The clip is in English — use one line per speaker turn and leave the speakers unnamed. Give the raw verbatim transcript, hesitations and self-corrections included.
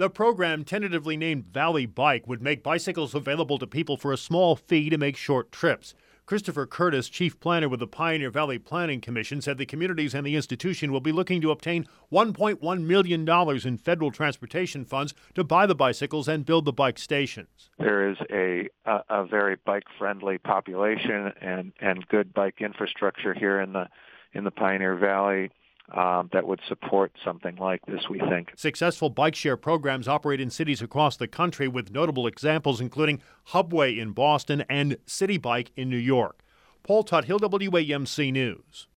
The program, tentatively named Valley Bike, would make bicycles available to people for a small fee to make short trips. Christopher Curtis, chief planner with the Pioneer Valley Planning Commission, said the communities and the institution will be looking to obtain one point one million dollars in federal transportation funds to buy the bicycles and build the bike stations.
There is a, a, a very bike-friendly population and, and good bike infrastructure here in the in the Pioneer Valley um, that would support something like this, we think.
Successful bike share programs operate in cities across the country, with notable examples including Hubway in Boston and City Bike in New York. Paul Tuthill, W A M C News.